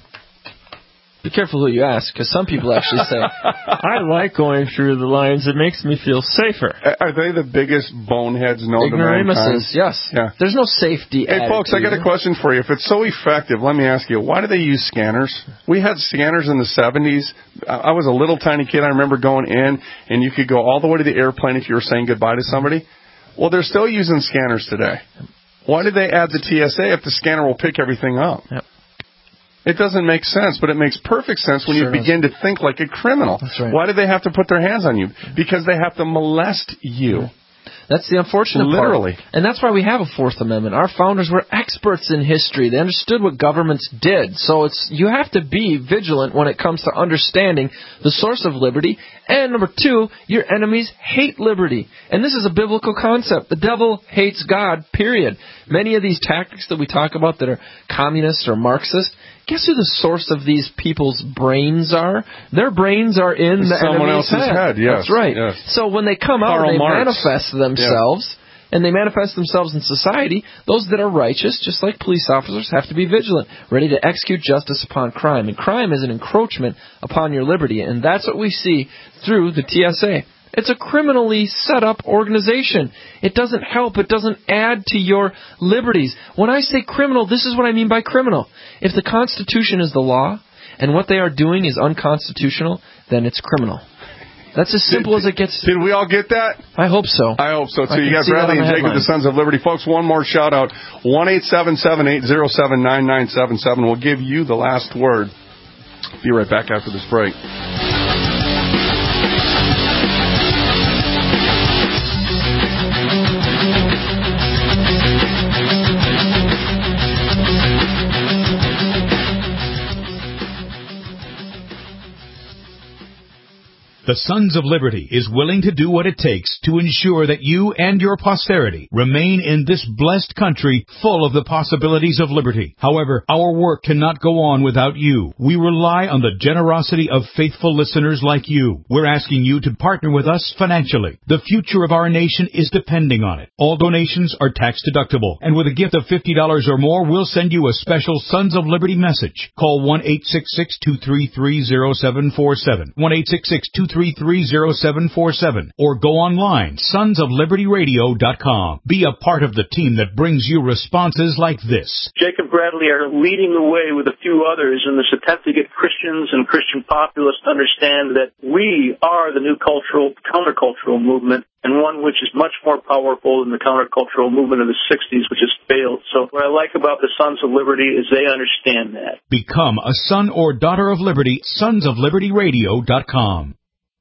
be careful who you ask, because some people actually say, I like going through the lines. It makes me feel safer. Are they the biggest boneheads known to mankind? Ignoramuses, yes. Yeah. There's no safety Hey, attitude. folks, I got a question for you. If it's so effective, let me ask you, why do they use scanners? We had scanners in the seventies. I was a little tiny kid. I remember going in, and you could go all the way to the airplane if you were saying goodbye to somebody. Well, they're still using scanners today. Why did they add the T S A if the scanner will pick everything up? Yep. It doesn't make sense, but it makes perfect sense when sure you begin does. to think like a criminal. That's right. Why do they have to put their hands on you? Because they have to molest you. That's the unfortunate Literally. part. And that's why we have a Fourth Amendment. Our founders were experts in history. They understood what governments did. So it's you have to be vigilant when it comes to understanding the source of liberty. And number two, your enemies hate liberty. And this is a biblical concept. The devil hates God, period. Many of these tactics that we talk about that are communist or Marxist, guess who the source of these people's brains are? Their brains are in the Someone enemy's else's head. Yes, That's right. Yes. So when they come out Karl and they Marx. manifest themselves, yeah. and they manifest themselves in society, those that are righteous, just like police officers, have to be vigilant, ready to execute justice upon crime. And crime is an encroachment upon your liberty. And that's what we see through the T S A. It's a criminally set up organization. It doesn't help. It doesn't add to your liberties. When I say criminal, this is what I mean by criminal. If the Constitution is the law and what they are doing is unconstitutional, then it's criminal. That's as simple did, as it gets. Did we all get that? I hope so. I hope so, too. I You got Bradley and Jacob, the Sons of Liberty. Folks, one more shout-out. one eight seven seven, eight zero seven, nine nine seven seven. We'll give you the last word. Be right back after this break. The Sons of Liberty is willing to do what it takes to ensure that you and your posterity remain in this blessed country full of the possibilities of liberty. However, our work cannot go on without you. We rely on the generosity of faithful listeners like you. We're asking you to partner with us financially. The future of our nation is depending on it. All donations are tax deductible, and with a gift of fifty dollars or more, we'll send you a special Sons of Liberty message. Call one eight six six, two three three, zero seven four seven, one eight six six, two three three, zero seven four seven, or go online, sons of liberty radio dot com. Be a part of the team that brings you responses like this. Jake and Bradley are leading the way with a few others in this attempt to get Christians and Christian populists to understand that we are the new cultural, countercultural movement, and one which is much more powerful than the countercultural movement of the sixties, which has failed. So what I like about the Sons of Liberty is they understand that. Become a son or daughter of liberty, sons of liberty radio dot com.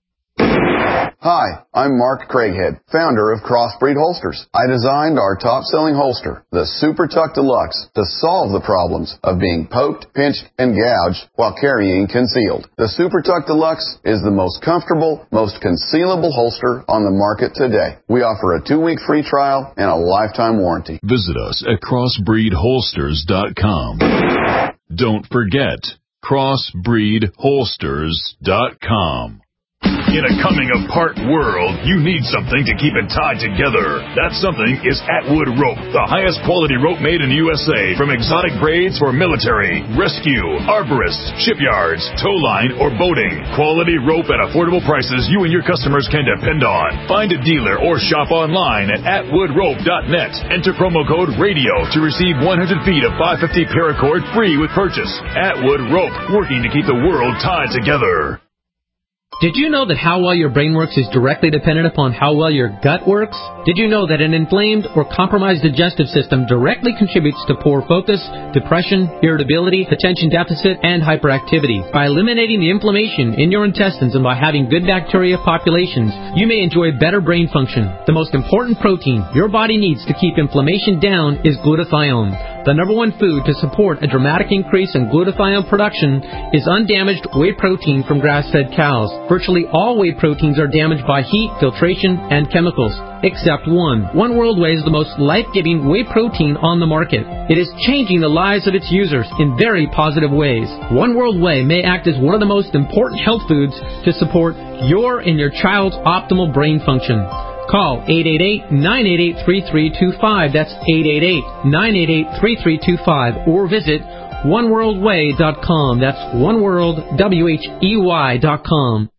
Hi, I'm Mark Craighead, founder of Crossbreed Holsters. I designed our top-selling holster, the Super Tuck Deluxe, to solve the problems of being poked, pinched, and gouged while carrying concealed. The Super Tuck Deluxe is the most comfortable, most concealable holster on the market today. We offer a two-week free trial and a lifetime warranty. Visit us at crossbreed holsters dot com. Don't forget, crossbreed holsters dot com. In a coming-apart world, you need something to keep it tied together. That something is Atwood Rope, the highest quality rope made in the U S A. From exotic braids for military, rescue, arborists, shipyards, tow line, or boating. Quality rope at affordable prices you and your customers can depend on. Find a dealer or shop online at atwood rope dot net. Enter promo code RADIO to receive one hundred feet of five fifty paracord free with purchase. Atwood Rope, working to keep the world tied together. Did you know that how well your brain works is directly dependent upon how well your gut works? Did you know that an inflamed or compromised digestive system directly contributes to poor focus, depression, irritability, attention deficit, and hyperactivity? By eliminating the inflammation in your intestines and by having good bacteria populations, you may enjoy better brain function. The most important protein your body needs to keep inflammation down is glutathione. The number one food to support a dramatic increase in glutathione production is undamaged whey protein from grass-fed cows. Virtually all whey proteins are damaged by heat, filtration, and chemicals, except one. One World Whey is the most life-giving whey protein on the market. It is changing the lives of its users in very positive ways. One World Whey may act as one of the most important health foods to support your and your child's optimal brain function. Call eight eight eight, nine eight eight, three three two five. That's eight eight eight, nine eight eight, three three two five. Or visit one world way dot com. That's one world, W H E Y dot com.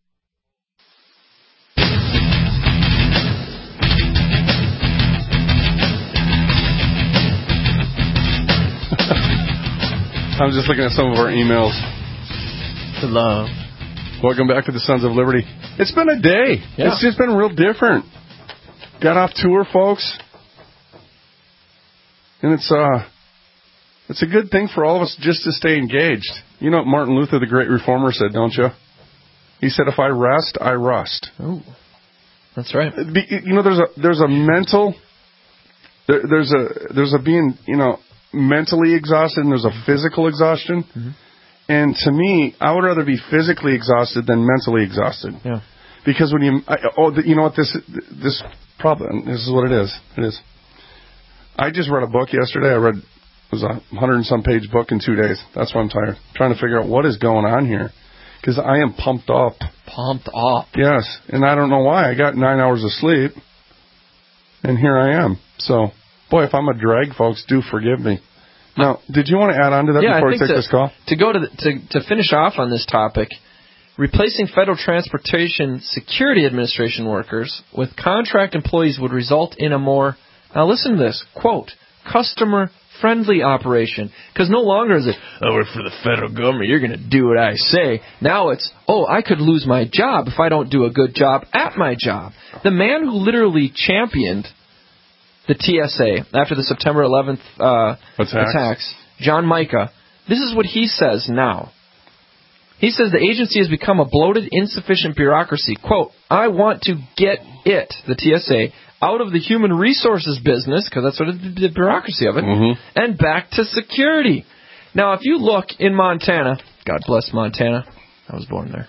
I was just looking at some of our emails. Hello. Welcome back to the Sons of Liberty. It's been a day. Yeah. It's just been real different. Got off tour, folks. And it's uh, it's a good thing for all of us just to stay engaged. You know what Martin Luther, the great reformer, said, don't you? He said, if I rest, I rust. Oh, that's right. You know, there's a there's a mental, there, there's a there's a being, you know, mentally exhausted, and there's a physical exhaustion. Mm-hmm. And to me, I would rather be physically exhausted than mentally exhausted. Yeah. Because when you, I, oh, you know what this this problem, this is what it is. It is. I just read a book yesterday. I read, it was a hundred and some page book in two days. That's why I'm tired. Trying to figure out what is going on here. Because I am pumped up. Pumped up. Yes. And I don't know why. I got nine hours of sleep. And here I am. So, boy, if I'm a drag, folks, do forgive me. Now, did you want to add on to that yeah, before I I take to, this call? To go to, the, to to finish off on this topic, replacing Federal Transportation Security Administration workers with contract employees would result in a more, now listen to this, quote, customer-friendly operation. Because no longer is it, I work for the federal government, you're going to do what I say. Now it's, oh, I could lose my job if I don't do a good job at my job. The man who literally championed the T S A after the September eleventh uh, attacks. attacks, John Micah, this is what he says now. He says the agency has become a bloated, insufficient bureaucracy. Quote, I want to get it, the T S A, out of the human resources business, because that's what it, the bureaucracy of it, mm-hmm. and back to security. Now, if you look in Montana, God bless Montana, I was born there,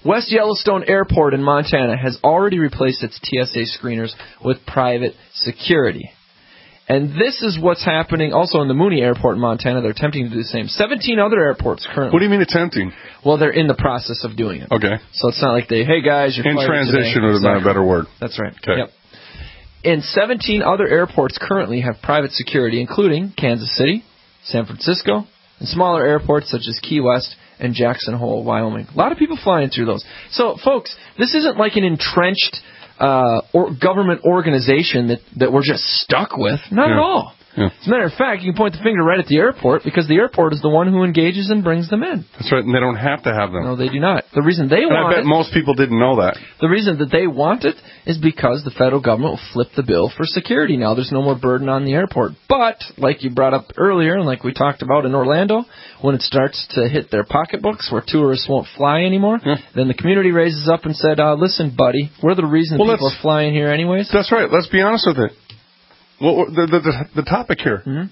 West Yellowstone Airport in Montana has already replaced its T S A screeners with private security. And this is what's happening also in the Mooney Airport in Montana. They're attempting to do the same. seventeen other airports currently. What do you mean attempting? Well, they're in the process of doing it. Okay. So it's not like they, hey, guys, you're in fired transition today. would have been a better word. That's right. Okay. Yep. And seventeen other airports currently have private security, including Kansas City, San Francisco, and smaller airports such as Key West and Jackson Hole, Wyoming. A lot of people flying through those. So, folks, this isn't like an entrenched uh, or government organization that, that we're just stuck with. Not yeah. at all. Yeah. As a matter of fact, you can point the finger right at the airport because the airport is the one who engages and brings them in. That's right, and they don't have to have them. No, they do not. The reason they and want I bet it, most people didn't know that. The reason that they want it is because the federal government will flip the bill for security now. There's no more burden on the airport. But, like you brought up earlier, and like we talked about in Orlando, when it starts to hit their pocketbooks where tourists won't fly anymore, yeah. then the community raises up and said, uh, listen, buddy, we're the reason well, people are flying here anyways. That's right. Let's be honest with it. Well, the, the, the, the topic here. Mm-hmm.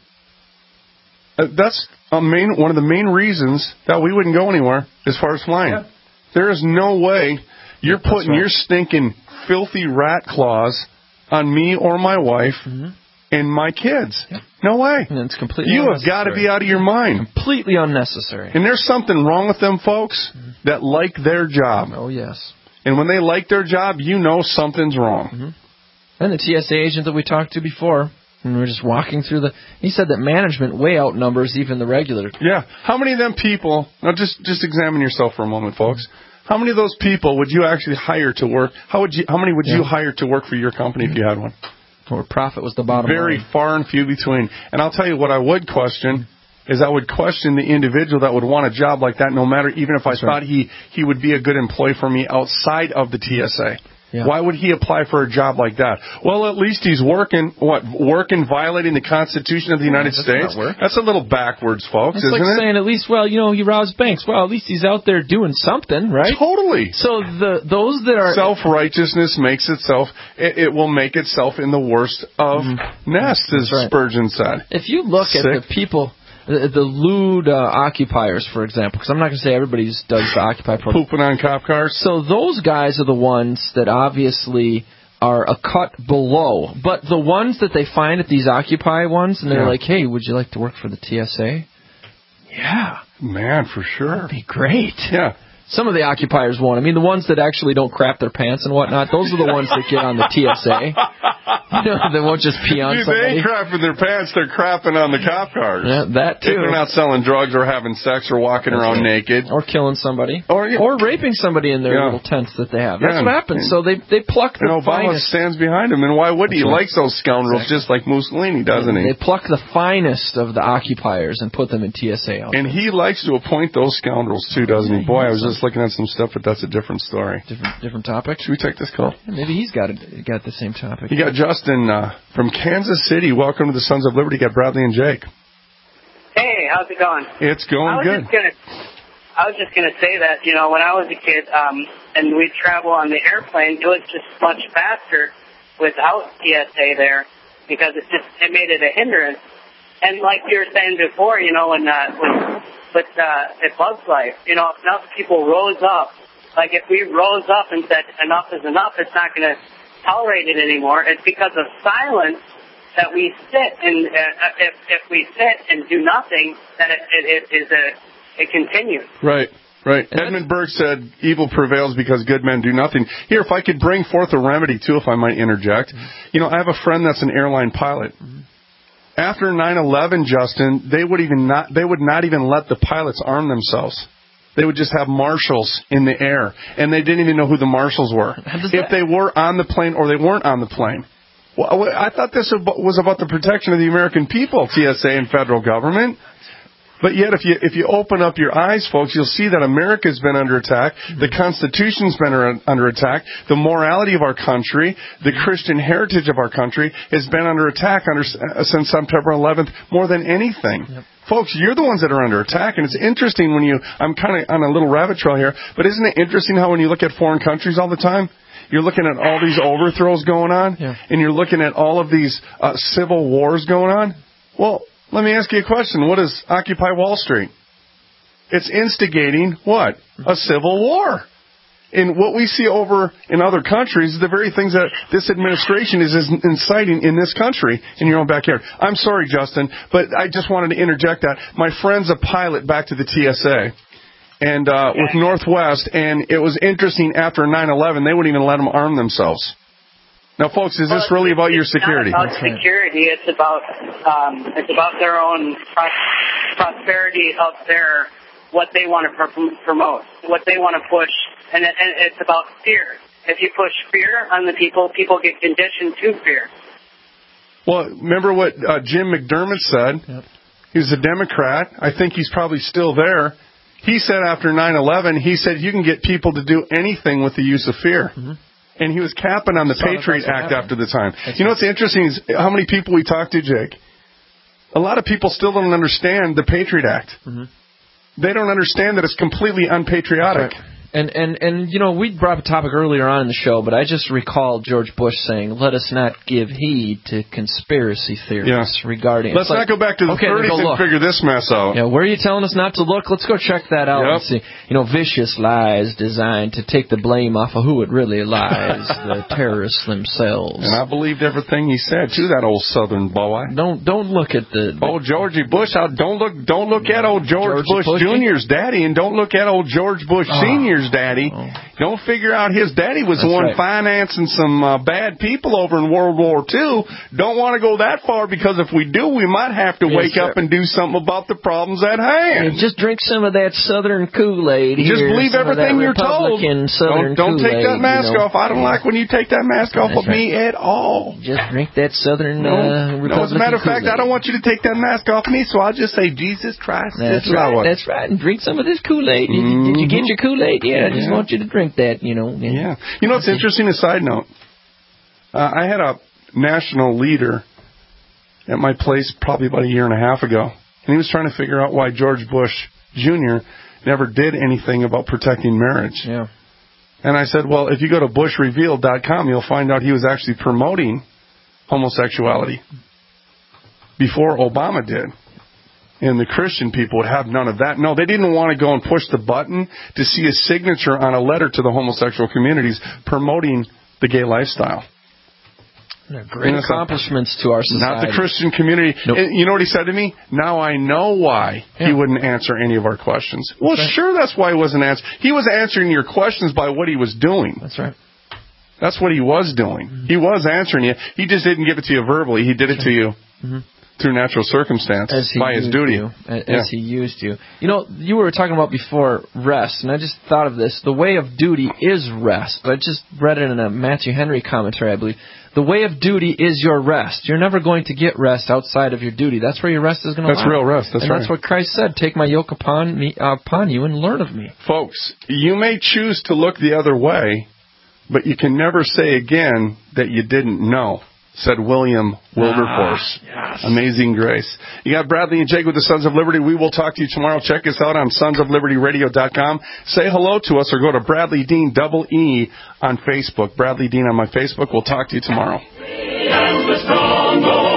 Uh, that's a main one of the main reasons that we wouldn't go anywhere as far as flying. Yeah. There is no way you're yeah, putting right. your stinking filthy rat claws on me or my wife mm-hmm. and my kids. Yeah. No way. And it's completely You have got to be out of your mind. Completely unnecessary. And there's something wrong with them folks mm-hmm. that like their job. Oh, yes. And when they like their job, you know something's wrong. Mm-hmm. And the T S A agent that we talked to before, and we were just walking through the... He said that management way outnumbers even the regular. Yeah. How many of them people... Now, just just examine yourself for a moment, folks. How many of those people would you actually hire to work... How would you? How many would yeah. you hire to work for your company if you had one? Or profit was the bottom Very line. far and few between. And I'll tell you what I would question... is I would question the individual that would want a job like that, no matter... Even if I That's thought right. he, he would be a good employee for me outside of the T S A. Yeah. Why would he apply for a job like that? Well, at least he's working, what, working, violating the Constitution of the United yeah, States? That's a little backwards, folks, it's isn't like it? saying at least, well, you know, he robs banks. Well, at least he's out there doing something, right? Totally. So the those that are... Self-righteousness makes itself, it, it will make itself in the worst of mm-hmm. nests, as right. Spurgeon said. If you look Sick. at the people... The, the lewd uh, occupiers, for example, because I'm not going to say everybody just does the Occupy program. Pooping on cop cars. So those guys are the ones that obviously are a cut below. But the ones that they find at these Occupy ones, and they're yeah. like, hey, would you like to work for the T S A? Yeah. Man, for sure. That'd be great. Yeah. Some of the occupiers won't. I mean, the ones that actually don't crap their pants and whatnot, those are the ones that get on the T S A. You know, they won't just pee on Dude, somebody. They ain't crapping their pants, they're crapping on the cop cars. Yeah, that too. If they're not selling drugs or having sex or walking That's around right. naked. Or killing somebody. Or, yeah. or raping somebody in their yeah. little tents that they have. That's yeah. what happens. So they they pluck the and Obama finest. stands behind him, and why would he? That's He right. likes those scoundrels exactly. just like Mussolini, doesn't he? They pluck the finest of the occupiers and put them in T S A. And he likes to appoint those scoundrels too, doesn't he? Boy, I was just looking at some stuff, but that's a different story. Different different topic. Should we take this call? Yeah, maybe he's got it, got the same topic. You got Justin uh, from Kansas City. Welcome to the Sons of Liberty. You got Bradley and Jake. Hey, how's it going? It's going I was good. Just gonna, I was just going to say that, you know, when I was a kid um, and we'd travel on the airplane, it was just much faster without T S A there because it just it made it a hindrance. And like you were saying before, you know, when, uh, when with uh, at Bug's Life, you know, if enough people rose up, like if we rose up and said enough is enough, it's not going to tolerate it anymore. It's because of silence that we sit and uh, if if we sit and do nothing, that it it, it is a it continues. Right. Right. And Edmund Burke said, evil prevails because good men do nothing. Here, if I could bring forth a remedy, too, if I might interject. Mm-hmm. You know, I have a friend that's an airline pilot. Mm-hmm. After nine eleven, Justin, they would even not they would not even let the pilots arm themselves. They would just have marshals in the air, and they didn't even know who the marshals were. If that... they were on the plane or they weren't on the plane. Well, I thought this was about the protection of the American people, T S A and federal government. But yet, if you if you open up your eyes, folks, you'll see that America's been under attack. The Constitution's been under attack. The morality of our country, the Christian heritage of our country, has been under attack under, since September eleventh more than anything. Yep. Folks, you're the ones that are under attack, and it's interesting when you... I'm kind of on a little rabbit trail here, but isn't it interesting how when you look at foreign countries all the time, you're looking at all these overthrows going on, yeah. and you're looking at all of these uh, civil wars going on? Well... let me ask you a question. What is Occupy Wall Street? It's instigating what? A civil war. And what we see over in other countries is the very things that this administration is inciting in this country, in your own backyard. I'm sorry, Justin, but I just wanted to interject that. My friend's a pilot back to the T S A. And uh, okay. with Northwest, and it was interesting after nine eleven, they wouldn't even let them arm themselves. Now, folks, is this really about your security? It's not about security. It's about um, it's about their own pros- prosperity of their what they want to pr- promote, what they want to push, and, it, and it's about fear. If you push fear on the people, people get conditioned to fear. Well, remember what uh, Jim McDermott said? Yep. He was a Democrat. I think he's probably still there. He said after nine eleven, he said you can get people to do anything with the use of fear. Mm-hmm. And he was capping on the so Patriot Act after the time. That's you know what's interesting is how many people we talked to, Jake. A lot of people still don't understand the Patriot Act. Mm-hmm. They don't understand that it's completely unpatriotic. Right. And, and, and, you know, we brought up a topic earlier on in the show, but I just recalled George Bush saying, let us not give heed to conspiracy theories yeah. regarding... Let's not like, go back to the okay, thirties and look. figure this mess out. Yeah, where are you telling us not to look? Let's go check that out yep. and see. You know, vicious lies designed to take the blame off of who it really lies, the terrorists themselves. And I believed everything he said, too, that old Southern boy. Don't don't look at the... the old Georgie Bush. Don't look Don't look at old George, George Bush Junior's daddy, and don't look at old George Bush oh. Senior's daddy. Oh. Don't figure out his daddy was the one right. financing some uh, bad people over in World War Two. Don't want to go that far, because if we do, we might have to yes, wake sir. up and do something about the problems at hand. Yeah, just drink some of that Southern Kool-Aid. Just here, believe everything you're told. Don't, don't take that mask you know. off. I don't like when you take that mask off That's of right. me at all. Just drink that Southern no, uh, Republican no, as a matter of fact, Kool-Aid. I don't want you to take that mask off me, so I'll just say, Jesus Christ. That's right. Lord. That's right. And drink some of this Kool-Aid. Did, mm-hmm. did you get your Kool-Aid? Yeah, I just yeah. want you to drink that, you know. Yeah. You know what's interesting, a side note? Uh, I had a national leader at my place probably about a year and a half ago, and he was trying to figure out why George Bush Junior never did anything about protecting marriage. Yeah. And I said, well, if you go to bush revealed dot com, you'll find out he was actually promoting homosexuality before Obama did. And the Christian people would have none of that. No, they didn't want to go and push the button to see a signature on a letter to the homosexual communities promoting the gay lifestyle. They're great accomplishments to our society. Not the Christian community. Nope. And you know what he said to me? Now I know why yeah. he wouldn't answer any of our questions. Well, right. sure, that's why he wasn't answering. He was answering your questions by what he was doing. That's right. That's what he was doing. Mm-hmm. He was answering you. He just didn't give it to you verbally. He did it to you. Mm-hmm. Through natural circumstance, as he by his duty. You, as yeah. he used you. You know, you were talking about before rest, and I just thought of this. The way of duty is rest. I just read it in a Matthew Henry commentary, I believe. The way of duty is your rest. You're never going to get rest outside of your duty. That's where your rest is going to lie. That's real rest. That's and right. that's what Christ said. Take my yoke upon me, uh, upon you, and learn of me. Folks, you may choose to look the other way, but you can never say again that you didn't know. Said William Wilberforce. Ah, yes. Amazing grace. You got Bradley and Jake with the Sons of Liberty. We will talk to you tomorrow. Check us out on sons of liberty radio dot com. Say hello to us or go to Bradley Dean double E on Facebook. Bradley Dean on my Facebook. We'll talk to you tomorrow.